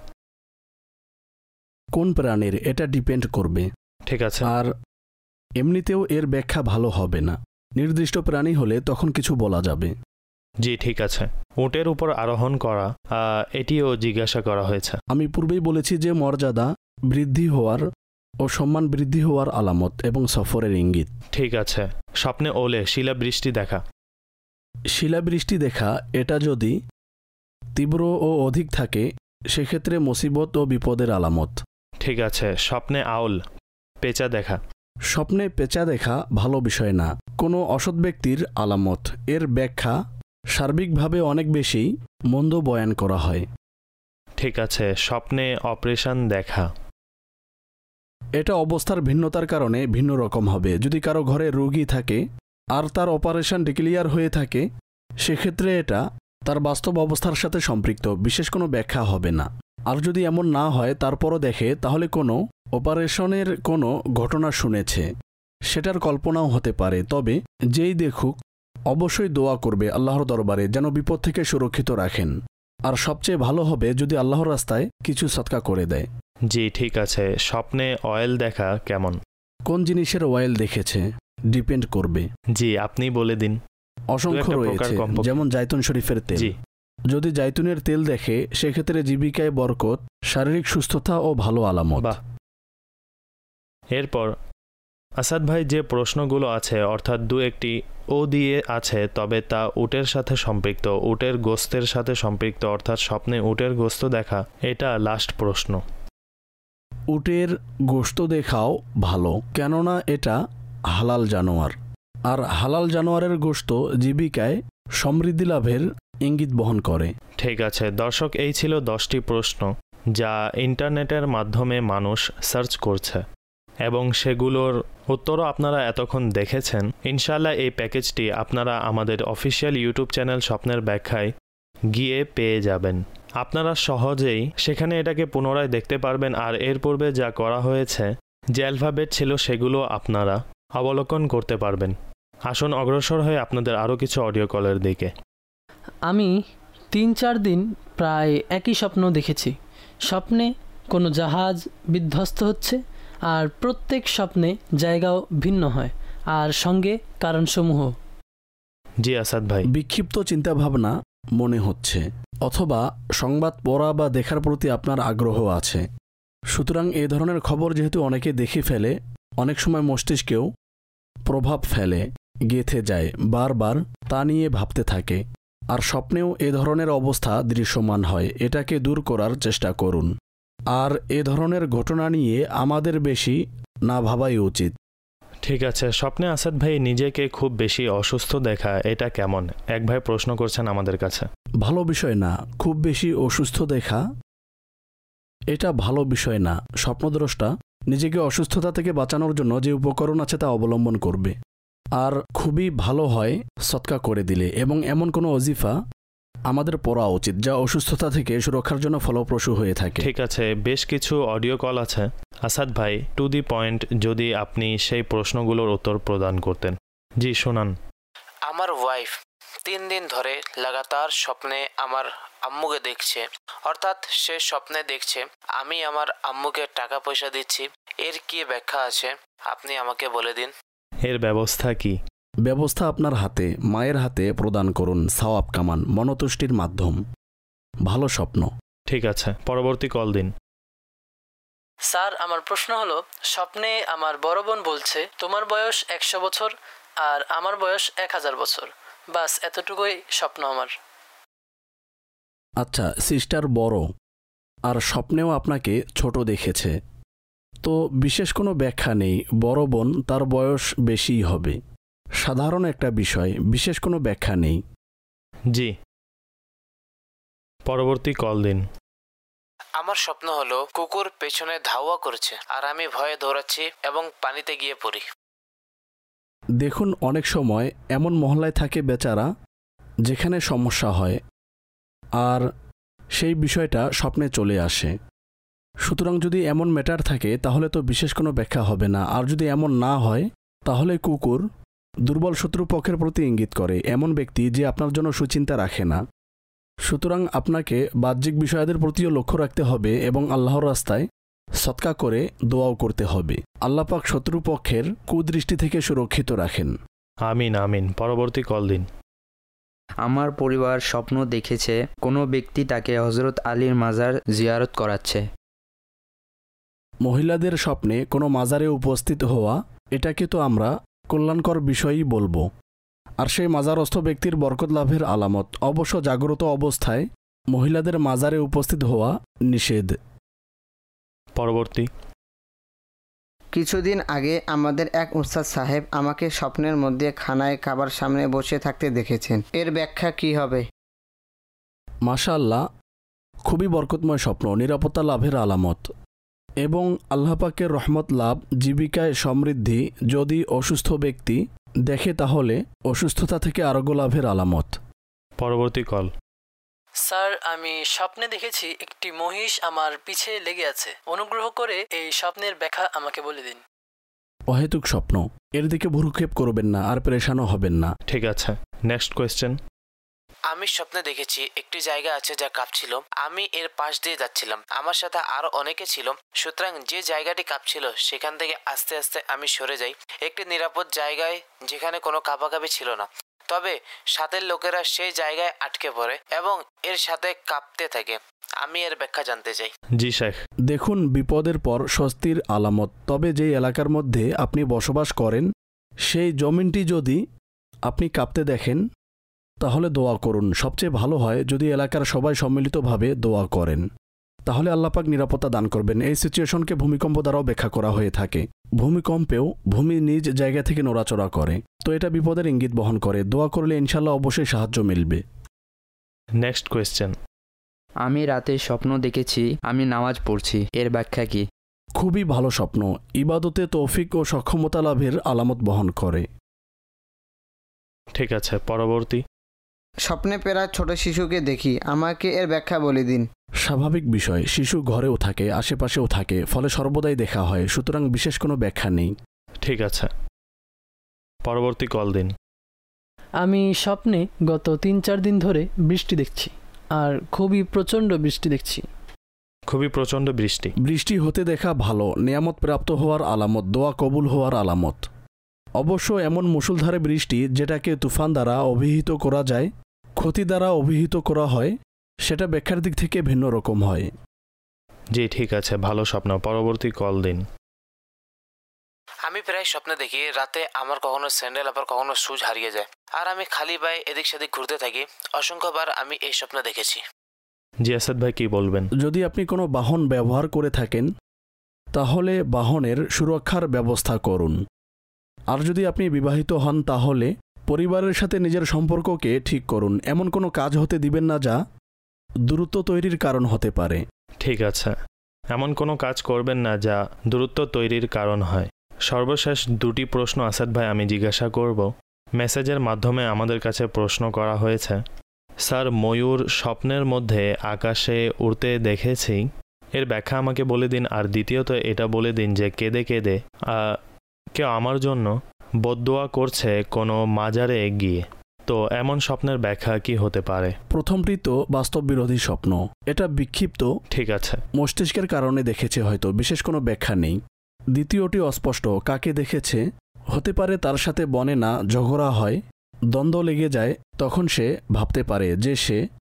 কোন প্রাণীর এটা ডিপেন্ড করবে। ঠিক আছে। আর এমনিতেও এর ব্যাখ্যা ভালো হবে না। নির্দিষ্ট প্রাণী হলে তখন কিছু বলা যাবে। জি, ঠিক আছে। উটের উপর আরোহণ করা, আহ, এটিও জিজ্ঞাসা করা হয়েছে। আমি পূর্বেই বলেছি যে মর্যাদা বৃদ্ধি হওয়ার ও সম্মান বৃদ্ধি হওয়ার আলামত এবং সফরের ইঙ্গিত। ঠিক আছে। স্বপ্নে ওলে শিলাবৃষ্টি দেখা। শিলাবৃষ্টি দেখা এটা যদি তীব্র ও অধিক থাকে, সেক্ষেত্রে মুসিবত ও বিপদের আলামত। ঠিক আছে। স্বপ্নে আউল পেঁচা দেখা। স্বপ্নে পেঁচা দেখা ভালো বিষয় না, কোনো অসৎ ব্যক্তির আলামত। এর ব্যাখ্যা সার্বিকভাবে অনেক বেশি মন্দ বয়ান করা হয়। ঠিক আছে। স্বপ্নে অপারেশন দেখা। এটা অবস্থার ভিন্নতার কারণে ভিন্ন রকম হবে। যদি কারো ঘরে রোগী থাকে আর তার অপারেশন ডিক্লিয়ার হয়ে থাকে, সেক্ষেত্রে এটা তার বাস্তব অবস্থার সাথে সম্পৃক্ত, বিশেষ কোনো ব্যাখ্যা হবে না। আর যদি এমন না হয় তারপরও দেখে, তাহলে কোনো অপারেশনের কোনো ঘটনা শুনেছে, সেটার কল্পনাও হতে পারে। তবে যেই দেখুক অবশ্যই দোয়া করবে আল্লাহর দরবারে যেন বিপদ থেকে সুরক্ষিত রাখেন। আর সবচেয়ে ভালো হবে যদি আল্লাহর রাস্তায় কিছু সদকা করে দেয়। জি, ঠিক আছে। স্বপ্নে অয়েল দেখা কেমন? কোন জিনিসের অয়েল দেখেছে ডিপেন্ড করবে। জি, আপনি বলে দিন। অসংখ্য রয়েছে, যেমন জাইতুন শরীফের তেল। জি। যদি জাইতুনের তেল দেখে, সেক্ষেত্রে জীবিকায় বরকত, শারীরিক সুস্থতা ও ভালো আলামত। বাহ। এরপর আসাদ ভাই, যে প্রশ্নগুলো আছে অর্থাৎ দু একটি ও দিয়ে আছে, তবে তা উটের সাথে সম্পৃক্ত, উটের গোস্তের সাথে সম্পৃক্ত, অর্থাৎ স্বপ্নে উটের গোস্ত দেখা, এটা লাস্ট প্রশ্ন। উটের গোস্ত দেখাও ভালো, কেননা এটা হালাল জানোয়ার। আর হালাল জানোয়ারের গোস্ত জীবিকায় সমৃদ্ধি লাভের ইঙ্গিত বহন করে। ঠিক আছে দর্শক, এই ছিল দশটি প্রশ্ন যা ইন্টারনেটের মাধ্যমে মানুষ সার্চ করছে এবং সেগুলোর উত্তরও আপনারা এতক্ষণ দেখেছেন। ইনশাআল্লাহ এই প্যাকেজটি আপনারা আমাদের অফিসিয়াল ইউটিউব চ্যানেল স্বপ্নের ব্যাখ্যায় গিয়ে পেয়ে যাবেন। আপনারা সহজেই সেখানে এটাকে পুনরায় দেখতে পারবেন। আর এর পূর্বে যা করা হয়েছে, যে অ্যালফাবেট ছিল, সেগুলো আপনারা অবলোকন করতে পারবেন। আসুন অগ্রসর হয়ে আপনাদের আরও কিছু অডিও কলের দিকে। আমি তিন চার দিন প্রায় একই স্বপ্ন দেখেছি। স্বপ্নে কোনো জাহাজ বিধ্বস্ত হচ্ছে, আর প্রত্যেক স্বপ্নে জায়গাও ভিন্ন হয়, আর সঙ্গে কারণসমূহ। জি আসাদ ভাই। বিক্ষিপ্ত চিন্তাভাবনা মনে হচ্ছে, অথবা সংবাদ পড়া বা দেখার প্রতি আপনার আগ্রহ আছে। সুতরাং এ ধরনের খবর যেহেতু অনেকে দেখে ফেলে, অনেক সময় মস্তিষ্কেও প্রভাব ফেলে, গেঁথে যায়, বারবার তা নিয়ে ভাবতে থাকে। আর স্বপ্নেও এ ধরনের অবস্থা দৃশ্যমান হয়। এটাকে দূর করার চেষ্টা করুন। আর এ ধরনের ঘটনা নিয়ে আমাদের বেশি না ভাবাই উচিত। ঠিক আছে। স্বপ্নে আসাদ ভাই নিজেকে খুব বেশি অসুস্থ দেখা, এটা কেমন? এক ভাই প্রশ্ন করছেন আমাদের কাছে। ভালো বিষয় না, খুব বেশি অসুস্থ দেখা এটা ভালো বিষয় না। স্বপ্নদ্রষ্টা নিজেকে অসুস্থতা থেকে বাঁচানোর জন্য যে উপকরণ আছে তা অবলম্বন করবে। আর খুবই ভালো হয় সৎকা করে দিলে, এবং এমন কোনো ওজিফা আমাদের পড়া উচিত যা অসুস্থতা থেকে সুরক্ষার জন্য ফলপ্রসূ হয়ে থাকে। ঠিক আছে, বেশ কিছু অডিও কল আছে। আসাদ ভাই, টু দি পয়েন্ট যদি আপনি সেই প্রশ্নগুলোর উত্তর প্রদান করতেন। জি শোনান। আমার ওয়াইফ তিন দিন ধরে লাগাতার স্বপ্নে আমার আম্মুকে দেখছে, অর্থাৎ সে স্বপ্নে দেখছে আমি আমার আম্মুকে টাকা পয়সা দিচ্ছি। এর কি ব্যাখ্যা আছে আপনি আমাকে বলে দিন। এর ব্যবস্থা কি? ব্যবস্থা আপনার হাতে, মায়ের হাতে প্রদান করুন। সওয়াব কামান, মনতুষ্টির মাধ্যম। ভালো স্বপ্ন। ঠিক আছে, পরবর্তী কল দিন। স্যার, আমার প্রশ্ন হলো, স্বপ্নে আমার বড় বোন বলছে তোমার বয়স একশো বছর আর আমার বয়স এক হাজার বছর, বাস এতটুকুই স্বপ্ন আমার। আচ্ছা, সিস্টার বড় আর স্বপ্নেও আপনাকে ছোট দেখেছে, তো বিশেষ কোনো ব্যাখ্যা নেই। বড় বোন, তার বয়স বেশিই হবে, সাধারণ একটা বিষয়, বিশেষ কোনো ব্যাখ্যা নেই। জি, পরবর্তী কল দিন। আমার স্বপ্ন হলো কুকুর পেছনে ধাওয়া করছে আর আমি ভয়ে দৌড়াচ্ছি এবং পানিতে গিয়ে পড়ি। দেখুন, অনেক সময় এমন মহল্লায় থাকে বেচারা যেখানে সমস্যা হয় আর সেই বিষয়টা স্বপ্নে চলে আসে। সুতরাং যদি এমন ম্যাটার থাকে তাহলে তো বিশেষ কোনো ব্যাখ্যা হবে না। আর যদি এমন না হয় তাহলে কুকুর দুর্বল শত্রুপক্ষের প্রতি ইঙ্গিত করে, এমন ব্যক্তি যে আপনার জন্য সুচিন্তা রাখে না। সুতরাং আপনাকে বাহ্যিক বিষয়াদের প্রতিও লক্ষ্য রাখতে হবে এবং আল্লাহর রাস্তায় সদকা করে দোয়াও করতে হবে। আল্লাহ পাক শত্রুপক্ষের কুদৃষ্টি থেকে সুরক্ষিত রাখেন। আমিন আমিন। পরবর্তী কল দিন। আমার পরিবার স্বপ্ন দেখেছে কোনো ব্যক্তি তাকে হজরত আলীর মাজার জিয়ারত করাচ্ছে। মহিলাদের স্বপ্নে কোনো মাজারে উপস্থিত হওয়া, এটাকে তো আমরা কল্যাণকর বিষয়ই বলবো, আর সেই মাজারস্থ ব্যক্তির বরকত লাভের আলামত। অবশ্য জাগ্রত অবস্থায় মহিলাদের মাজারে উপস্থিত হওয়া নিষেধ। পরবর্তী। কিছুদিন আগে আমাদের এক উস্তাদ সাহেব আমাকে স্বপ্নের মধ্যে খানায় খাবার সামনে বসে থাকতে দেখেছেন, এর ব্যাখ্যা কি হবে? মাশাআল্লাহ, খুবই বরকতময় স্বপ্ন, নিরাপত্তা লাভের আলামত এবং আল্লাহ পাকের রহমত লাভ, জীবিকায় সমৃদ্ধি যদি অসুস্থ ব্যক্তি দেখে তাহলে অসুস্থতা থেকে আরোগ্য লাভের আলামত। পরবর্তী কল। স্যার, আমি স্বপ্নে দেখেছি একটি মহিষ আমার পিছে লেগে আছে, অনুগ্রহ করে এই স্বপ্নের ব্যাখ্যা আমাকে বলে দিন। অহেতুক স্বপ্ন, এর দিকে ভ্রুক্ষেপ করবেন না আর পেরেশানও হবেন না। ঠিক আছে, নেক্সট কোয়েশ্চেন। আমি স্বপ্নে দেখেছি একটি জায়গা আছে যা কাঁপছিল, আমি এর পাশ দিয়ে যাচ্ছিলাম, আমার সাথে আরো অনেকে ছিল, সুতরাং যে জায়গাটি কাঁপছিল সেখান থেকে আস্তে আস্তে আমি সরে যাই একটি নিরাপদ জায়গায় যেখানে কোনো কাঁপাকাঁপি ছিল না, তবে সাথের লোকেরা সেই জায়গায় আটকে পড়ে এবং এর সাথে কাঁপতে থাকে। আমি এর ব্যাখ্যা জানতে চাই। জি শেখ। দেখুন, বিপদের পর স্বস্তির আলামত, তবে যে এলাকার মধ্যে আপনি বসবাস করেন সেই জমিনটি যদি আপনি কাঁপতে দেখেন তাহলে দোয়া করুন। সবচেয়ে ভালো হয় যদি এলাকার সবাই সম্মিলিতভাবে দোয়া করেন, তাহলে আল্লাহ পাক নিরাপত্তা দান করবেন। এই সিচুয়েশনকে ভূমিকম্প দ্বারাও ব্যাখ্যা করা হয়ে থাকে। ভূমিকম্পেও ভূমি নিজ জায়গা থেকে নড়াচড়া করে, তো এটা বিপদের ইঙ্গিত বহন করে। দোয়া করলে ইনশাল্লাহ অবশ্যই সাহায্য মিলবে। Next question. আমি রাতে স্বপ্ন দেখেছি আমি নামাজ পড়ছি, এর ব্যাখ্যা কি? খুবই ভালো স্বপ্ন, ইবাদতে তৌফিক ও সক্ষমতা লাভের আলামত বহন করে। ঠিক আছে, পরবর্তী। স্বপ্নে প্রায় ছোট শিশুকে দেখি, আমাকে এর ব্যাখ্যা বলে দিন। স্বাভাবিক বিষয়, শিশু ঘরেও থাকে আশেপাশেও থাকে, ফলে সর্বদাই দেখা হয়, সুতরাং বিশেষ কোনো ব্যাখ্যা নেই। ঠিক আছে, পরবর্তী কল দিন। আমি স্বপ্নে গত তিন চার দিন ধরে বৃষ্টি দেখছি, আর খুবই প্রচণ্ড বৃষ্টি দেখছি। খুবই প্রচণ্ড বৃষ্টি। বৃষ্টি হতে দেখা ভালো, নিয়ামত প্রাপ্ত হওয়ার আলামত, দোয়া কবুল হওয়ার আলামত। অবশ্য এমন মুষলধারে বৃষ্টি যেটাকে তুফান দ্বারা অভিহিত করা যায়, ক্ষতি দ্বারা অভিহিত করা হয়, সেটা ব্যাখ্যার দিক থেকে ভিন্ন রকম হয়। জি ঠিক আছে, ভালো স্বপ্ন। পরবর্তী কল দিন। আমি প্রায় স্বপ্নে দেখি রাতে আমার কখনো স্যান্ডেল আবার কখনো শুজ হারিয়ে যায়, আর আমি খালি পায়ে এদিক সেদিক ঘুরতে থাকি। অসংখ্যবার আমি এই স্বপ্ন দেখেছি। জি আসাদ ভাই, কি বলবেন? যদি আপনি কোনো বাহন ব্যবহার করে থাকেন তাহলে বাহনের সুরক্ষার ব্যবস্থা করুন। আর যদি আপনি বিবাহিত হন তাহলে পরিবারের সাথে নিজের সম্পর্ককে ঠিক করুন। এমন কোনো কাজ হতে দিবেন না যা দূরত্ব তৈরির কারণ হতে পারে। ঠিক আছে, এমন কোনো কাজ করবেন না যা দূরত্ব তৈরির কারণ হয়। সর্বশেষ দুটি প্রশ্ন আসাদ ভাই আমি জিজ্ঞাসা করব। মেসেজের মাধ্যমে আমাদের কাছে প্রশ্ন করা হয়েছে, স্যার ময়ূর স্বপ্নের মধ্যে আকাশে উড়তে দেখেছি, এর ব্যাখ্যা আমাকে বলে দিন। আর দ্বিতীয়ত এটা বলে দিন যে কেঁদে কেঁদে কেউ আমার জন্য বদদোয়া করছে কোনো মাজারে গিয়ে, তো এমন স্বপ্নের ব্যাখ্যা কি হতে পারে? প্রথমটি তো বাস্তব বিরোধী স্বপ্ন, এটা বিক্ষিপ্ত ঠিক আছে মস্তিষ্কের কারণে দেখেছে, হয়তো বিশেষ কোনো ব্যাখ্যা নেই। দ্বিতীয়টি অস্পষ্ট, কাকে দেখেছে হতে পারে তার সাথে বনে না ঝগড়া হয়, দ্বন্দ্ব লেগে যায়, তখন সে ভাবতে পারে যে সে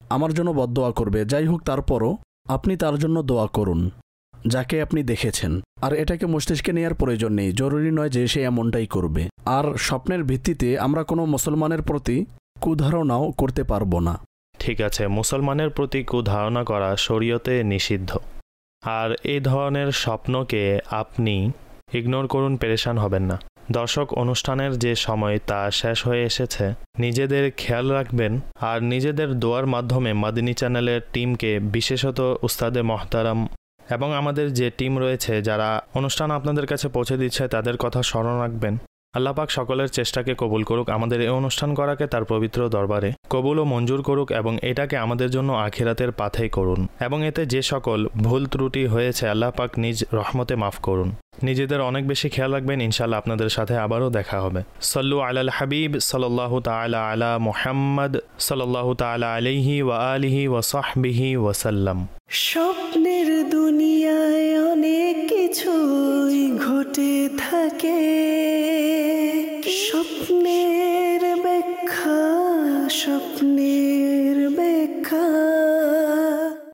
আমার জন্য বদদোয়া করবে। যাই হোক, তারপরও আপনি তার জন্য দোয়া করুন যাকে আপনি দেখেছেন। আর এটাকে মস্তিষ্কে নেওয়ার প্রয়োজন নেই, জরুরি নয় যে সে এমনটাই করবে। আর স্বপ্নের ভিত্তিতে আমরা কোনো মুসলমানের প্রতি কুধারণাও করতে পারবো না। ঠিক আছে, মুসলমানের প্রতি কুধারণা করা শরীয়তে নিষিদ্ধ। আর এই ধরনের স্বপ্নকে আপনি ইগনোর করুন, পেরেশান হবেন না। দর্শক, অনুষ্ঠানের যে সময় তা শেষ হয়ে এসেছে। নিজেদের খেয়াল রাখবেন আর নিজেদের দোয়ার মাধ্যমে মাদিনী চ্যানেলের টিমকে, বিশেষত উস্তাদে মহতারাম এবং আমাদের যে টিম রয়েছে যারা অনুষ্ঠান আপনাদের কাছে পৌঁছে দিচ্ছে, তাদের কথা স্মরণ রাখবেন। আল্লাহ পাক সকলের চেষ্টাকে কবুল করুক, আমাদের এই অনুষ্ঠান করাকে তার পবিত্র দরবারে কবুল ও মঞ্জুর করুক এবং এটাকে আমাদের জন্য আখিরাতের পাথেই করুন। এবং এতে যে সকল ভুল ত্রুটি হয়েছে আল্লাহ পাক নিজ রহমতে মাফ করুন। নিজেদের অনেক বেশি খেয়াল রাখবেন। ইনশাআল্লাহ আপনাদের সাথে আবারও দেখা হবে। সাল্লু আলাল হাবিব সাল্লাল্লাহু তাআলা আলা মুহাম্মদ সাল্লাল্লাহু তাআলা আলাইহি ওয়া আলিহি ওয়া সাহবিহি ওয়া সাল্লাম। স্বপ্নের দুনিয়ায় অনেক কিছুই ঘটে থাকে, স্বপ্নের ব্যাখ্যা স্বপ্নে